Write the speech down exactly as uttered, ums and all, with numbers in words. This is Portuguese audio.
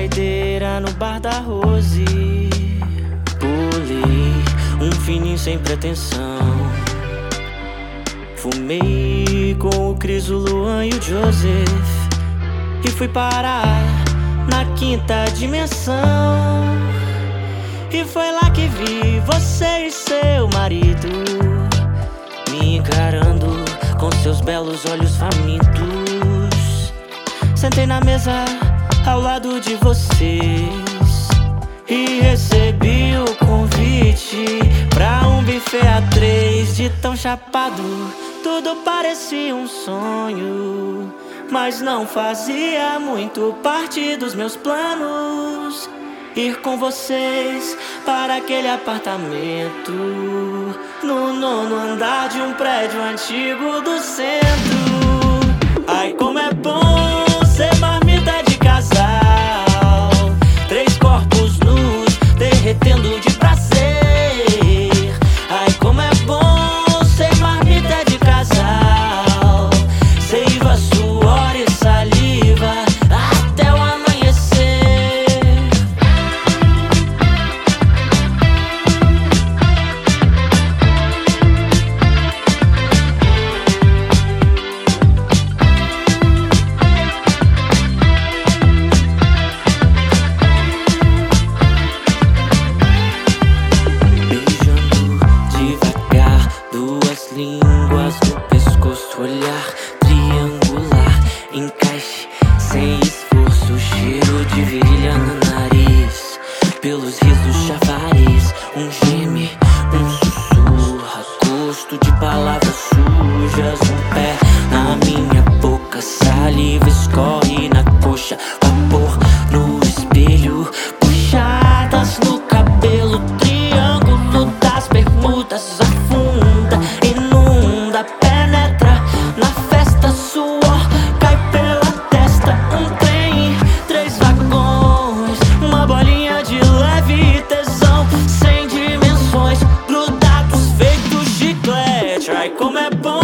saideira no bar da Rose. Pulei um fininho sem pretensão. Fumei com o Cris, o Luan e o Joseph e fui parar na quinta dimensão. E foi lá que vi você e seu marido me encarando com seus belos olhos famintos. Sentei na mesa ao lado de vocês e recebi o convite pra um buffet a três. De tão chapado, tudo parecia um sonho, mas não fazia muito parte dos meus planos ir com vocês para aquele apartamento no nono andar de um prédio antigo do centro. Ai, como é bom ser marmita de casal, três corpos nus derretendo de prazer. Ai, como é bom ser marmita de casal, seiva, suor e saliva até o amanhecer. Línguas no pescoço, olhar triangular, encaixe sem esforço, cheiro de virilha no nariz, pelos risos chafariz, um geme, um sussurra, gosto de palavras sujas, um pé na minha boca, saliva escorre na coxa, vapor no espelho, puxadas no cabelo, triângulo das bermudas, afunda, inunda, penetra na festa, suor cai pela testa. Um trem, três vagões, uma bolinha de leve tesão, sem dimensões, grudados feitos chiclete. Ai, como é bom